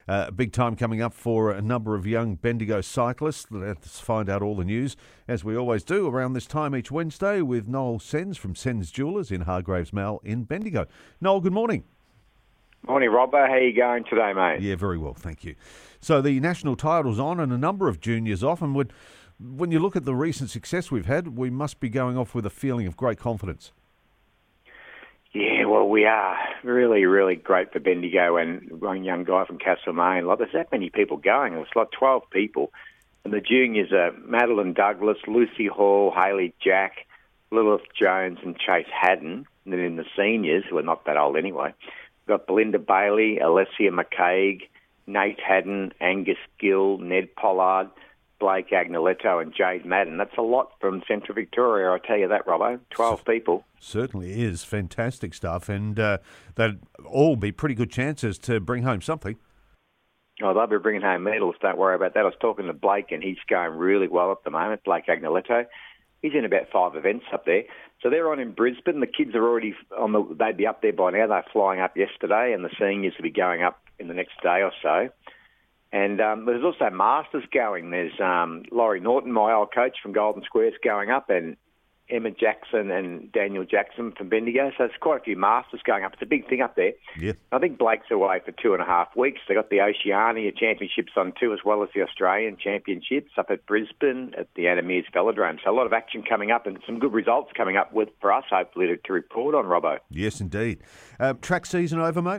A big time coming up for a number of young Bendigo cyclists. Let's find out all the news, as we always do, around this time each Wednesday with Noel Sens from Sens Jewellers in Hargraves Mall in Bendigo. Noel, good morning. Morning, Robbo. How you going today, mate? Yeah, very well, thank you. So the national title's on and a number of juniors off, and when you look at the recent success we've had, we must be going off with a feeling of great confidence. Yeah, well, we are really, really great for Bendigo and one young guy from Castlemaine. Like, there's that many people going. It's like 12 people. And the juniors are Madeline Douglas, Lucy Hall, Hayley Jack, Lilith Jones and Chase Haddon. And then in the seniors, who are not that old anyway, we've got Belinda Bailey, Alessia McCaig, Nate Haddon, Angus Gill, Ned Pollard, Blake Agnoletto and Jade Madden. That's a lot from Central Victoria, I tell you that, Robbo. 12 people. Certainly is. Fantastic stuff. And they'd all be pretty good chances to bring home something. Oh, they'll be bringing home medals. Don't worry about that. I was talking to Blake, and he's going really well at the moment, Blake Agnoletto. He's in about 5 events up there. So they're on in Brisbane. The kids are already they'd be up there by now. They're flying up yesterday, and the seniors will be going up in the next day or so. And there's also Masters going. There's Laurie Norton, my old coach from Golden Squares, going up, and Emma Jackson and Daniel Jackson from Bendigo. So there's quite a few Masters going up. It's a big thing up there. Yeah. I think Blake's away for 2.5 weeks. They got the Oceania Championships on too, as well as the Australian Championships up at Brisbane at the Anna Meares Velodrome. So a lot of action coming up and some good results coming up for us, hopefully, to report on, Robbo. Yes, indeed. Track season over, mate?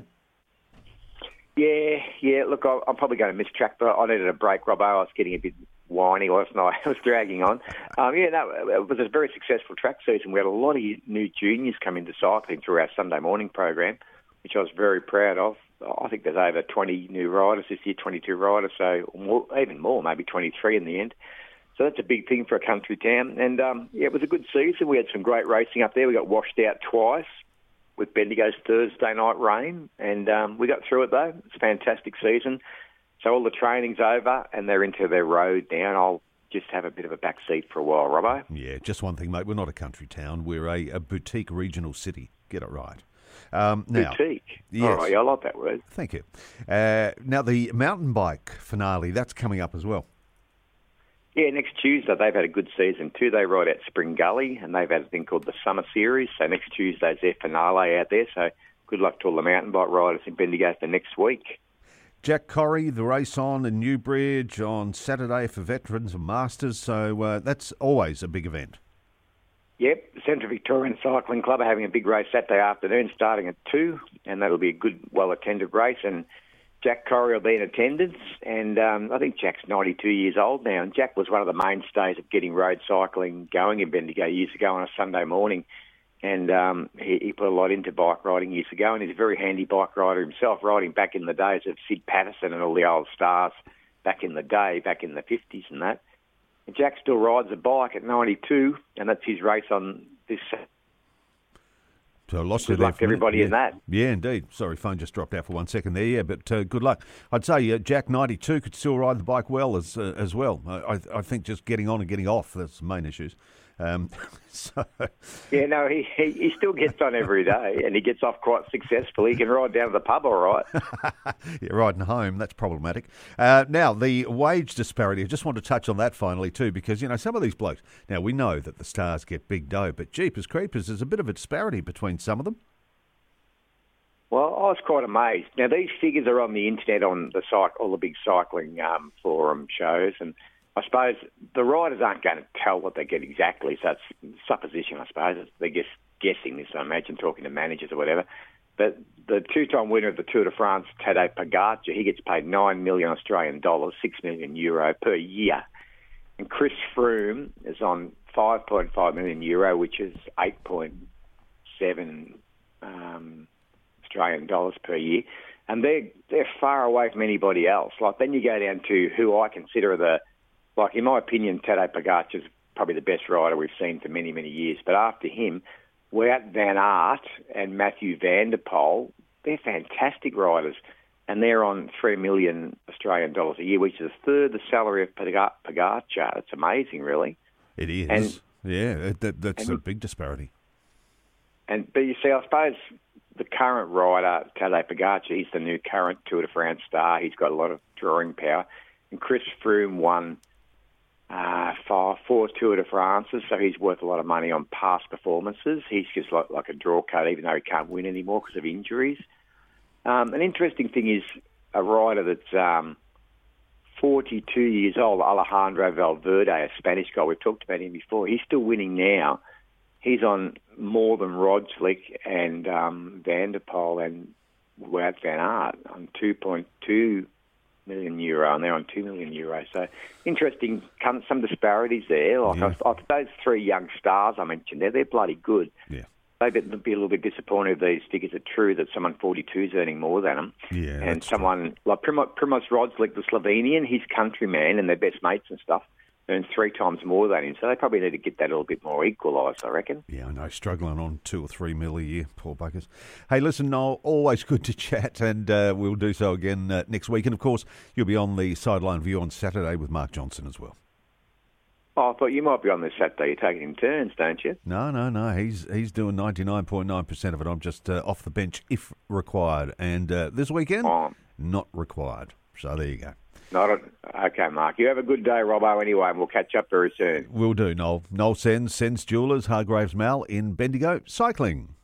Yeah. Look, I'm probably going to miss track, but I needed a break, Robbo. I was getting a bit whiny last night. I was dragging on. It was a very successful track season. We had a lot of new juniors come into cycling through our Sunday morning program, which I was very proud of. I think there's over 20 new riders this year, 22 riders, so more, even more, maybe 23 in the end. So that's a big thing for a country town. And, it was a good season. We had some great racing up there. We got washed out twice with Bendigo's Thursday night rain, and we got through it, though. It's a fantastic season. So all the training's over, and they're into their road now, and I'll just have a bit of a back seat for a while, Robbo. Yeah, just one thing, mate. We're not a country town. We're a boutique regional city. Get it right. Now, boutique? Yes. All right, I like that word. Thank you. Now, the mountain bike finale, that's coming up as well. Yeah, next Tuesday they've had a good season too. They ride out Spring Gully, and they've had a thing called the Summer Series. So next Tuesday's their finale out there. So good luck to all the mountain bike riders in Bendigo for next week. Jack Corrie, the race on in Newbridge on Saturday for veterans and masters. So that's always a big event. Yep, the Central Victorian Cycling Club are having a big race Saturday afternoon starting at 2, and that'll be a good, well-attended race. And Jack Corrie will be in attendance, and I think Jack's 92 years old now, and Jack was one of the mainstays of getting road cycling going in Bendigo years ago on a Sunday morning, and he put a lot into bike riding years ago, and he's a very handy bike rider himself, riding back in the days of Sid Patterson and all the old stars back in the day, back in the 50s and that. And Jack still rides a bike at 92, and that's his race on this Saturday. So lost good luck to everybody in that. Yeah, indeed. Sorry, phone just dropped out for 1 second there. Yeah, but good luck. I'd say Jack, 92, could still ride the bike well as well. I think just getting on and getting off, that's the main issues. Yeah, no, he still gets on every day, and he gets off quite successfully. He can ride down to the pub all right. Yeah, riding home, that's problematic. Now, the wage disparity, I just want to touch on that finally too, because, some of these blokes, now we know that the stars get big dough, but Jeepers Creepers, there's a bit of a disparity between some of them. Well, I was quite amazed. Now, these figures are on the internet, on all the big cycling forum shows, and I suppose the riders aren't going to tell what they get exactly, so it's supposition, I suppose. They're just guessing this, I imagine, talking to managers or whatever. But the 2-time winner of the Tour de France, Tadej Pogacar, he gets paid 9 million Australian dollars, €6 million per year. And Chris Froome is on €5.5 million, which is 8.7 Australian dollars per year. And they're far away from anybody else. Like, then you go down to who I consider in my opinion, Tadej Pogacar is probably the best rider we've seen for many, many years. But after him, Wout van Aert and Matthew van der Poel, they're fantastic riders. And they're on 3 million Australian dollars a year, which is a third the salary of Pogacar. It's amazing, really. It is. That's a big disparity. But you see, I suppose the current rider, Tadej Pogacar, he's the new current Tour de France star. He's got a lot of drawing power. And Chris Froome won 4 Tour de France's, so he's worth a lot of money on past performances. He's just like a draw card, even though he can't win anymore because of injuries. An interesting thing is a rider that's 42 years old, Alejandro Valverde, a Spanish guy. We've talked about him before. He's still winning now. He's on more than Rodslick and Van der Poel and Wout van Aert on €2.2 million, and they're on €2 million. So interesting, some disparities there. Like those 3 young stars I mentioned there, they're bloody good. Yeah. They'd be a little bit disappointed if these figures are true, that someone 42 is earning more than them. Yeah, and someone like Primoz Roglic, the Slovenian, his countryman and their best mates and stuff, earn 3 times more than him. So they probably need to get that a little bit more equalised, I reckon. Yeah, I know. Struggling on 2 or 3 mil a year, poor buggers. Hey, listen, Noel, always good to chat, and we'll do so again next week. And, of course, you'll be on the Sideline View on Saturday with Mark Johnson as well. Oh, I thought you might be on this Saturday. You're taking in turns, don't you? No. He's doing 99.9% of it. I'm just off the bench if required. And this weekend, not required. So there you go. Okay, Mark. You have a good day, Robbo, anyway, and we'll catch up very soon. Will do, Noel. Noel Sens Jewellers, Hargraves Mall in Bendigo. Cycling.